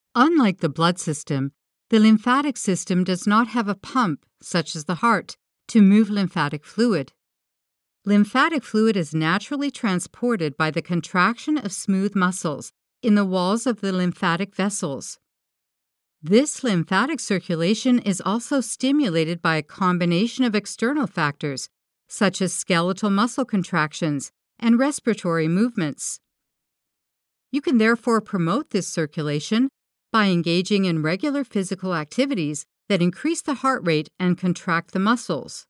Unlike the blood system, the lymphatic system does not have a pump, such as the heart, to move lymphatic fluid. Lymphatic fluid is naturally transported by the contraction of smooth muscles in the walls of the lymphatic vessels. This lymphatic circulation is also stimulated by a combination of external factors, such as skeletal muscle contractions and respiratory movements. You can therefore promote this circulation by engaging in regular physical activities that increase the heart rate and contract the muscles.